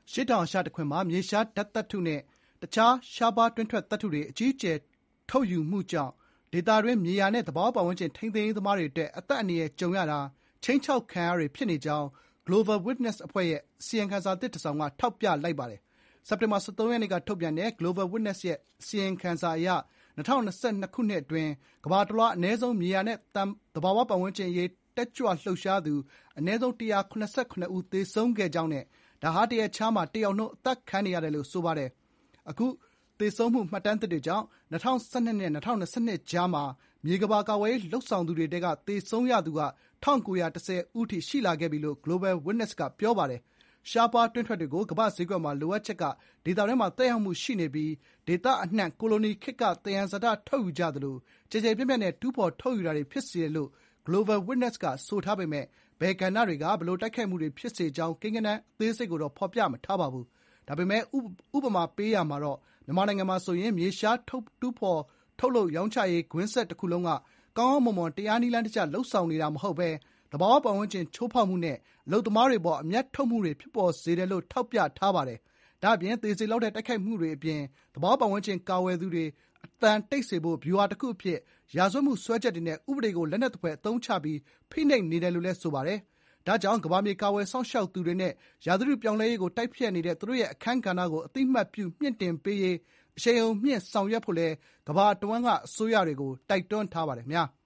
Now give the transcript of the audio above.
ရှေ့တောင်အာရှတခွင်မှာမြေရှားဓာတ်သတ္တုနဲ့တခြားရှားပါးတွင်းထွက်သတ္တုတွေအကြီးအကျယ်ထုတ်ယူမှုကြောင့်ဒေသတွင်းမြေယာနဲ့သဘာဝပတ်ဝန်းကျင်ထိန်းသိမ်းရေးသမားတွေအတွက်အသက်အန္တရာယ်ကြုံရတာခြိမ်းခြောက်ခံရတွေဖြစ်နေကြောင်း Global Witness အဖွဲ့ရဲ့အစီရင်ခံစာသစ်တစောင်ကထောက်ပြလိုက်ပါတယ်။စက်တင်ဘာ 13 ရက်နေ့ကထုတ်ပြန်တဲ့ Global Witness ရဲ့အစီရင်ခံစာအရ2022 ခုနှစ်အတွင်းကမ္ဘာတလွှားအနည်းဆုံးမြေယာနဲ့သဘာဝပတ်ဝန်းကျင်အရေးတက်ကြွလှုပ်ရှားသူအနည်းဆုံး179ဦးသေဆုံးခဲ့ကြောင်းနဲ့ဒါဟာတရက်ခြားမှာ1ယောက်နှုန်းအသတ်ခံနေရတယ်လို့ဆိုပါတယ်။အခုသေဆုံးမှုမှတ်တမ်းသစ်တွေကြောင့်2012နဲ့2022ကြားမှာမြေကမ္ဘာကာကွယ်ရေးလုပ်ဆောင်သူတွေထဲကသေဆုံးရသူက1910ဦးထိရှိလာခဲ့ပြီလို့ Global Witness ကပြောပါတယ်။ရှားပါးတွင်းထွက်တွေကိုကမ္ဘာ့ဈေးကွက်မှာလိုအပ်ချက်ကဒေသတွင်းမှာသက်ရောက်မှုရှိနေပြီးဒေသအနှံ့ကိုလိုနီခေတ်ကသယံဇာတထုတ်ယူကြသလိုကျယ်ကျယ်ပြန့်ပြန့်နဲ့တူးဖော်ထုတ်ယူတာတွေဖြစ်စေတယ်လို့ Global Witness ကဆိုထားပေမဲ့ဘယ်ကဏ္ဍတွေကဘယ်လိုတိုက်ခိုက်မှုတွေဖြစ်စေကြောင်းကိန်းဂဏန်းအသေးစိတ်ကိုတော့ဖော်ပြမထားပါဘူး။ဒါပေမဲ့ဥပမာပေးရမှာတော့မြန်မာနိုင်ငံမှာဆိုရင်မြေရှားတူးဖော်ထုတ်လုပ်ရောင်းချရေးကွင်းဆက်တစ်ခုလုံးကကောင်းကောင်းမွန်မွန်တရားနည်းလမ်းတကျလုပ်ဆောင်နေတာမဟုတ်ဘဲသဘာဝပတ်ဝန်းကျင်ချိုးဖောက်မှုနဲ့အလုပ်သမားတွေပေါ်အမြတ်ထုတ်မှုတွေဖြစ်ပေါ်စေတယ်လို့ထောက်ပြထားပါတယ်။ဒါ့အပြင်သေစေလောက်တဲ့တိုက်ခိုက်မှုတွေအပြင်သဘာဝပတ်ဝန်းကျင်ကာကွယ်သူတွေအသံတိတ်စေဖို့ဗျူဟာတစ်ခုအဖြစ်ရာဇဝတ်မှုစွဲချက်တွေနဲ့ဥပဒေကိုလက်နက်သဖွယ်အသုံးချပြီးဖိနှိပ်နေတယ်လို့လည်းဆိုပါတယ်။ဒါကြောင့်ကမ္ဘာမြေကာကွယ်စောင့်ရှောက်သူတွေနဲ့ရာသီဥတုပြောင်းလဲရေးကိုတိုက်ဖျက်နေတဲ့သူတို့ရဲ့အခန်းကဏ္ဍကိုအသိအမှတ်ပြုမြှင့်တင်ပေးရေးအရှိန်အဟုန်မြှင့်ဆောင်ရွက်ဖို့လည်းကမ္ဘာတဝန်းကအစိုးရတွေကိုတိုက်တွန်းထားပါတယ်ခင်ဗျာ။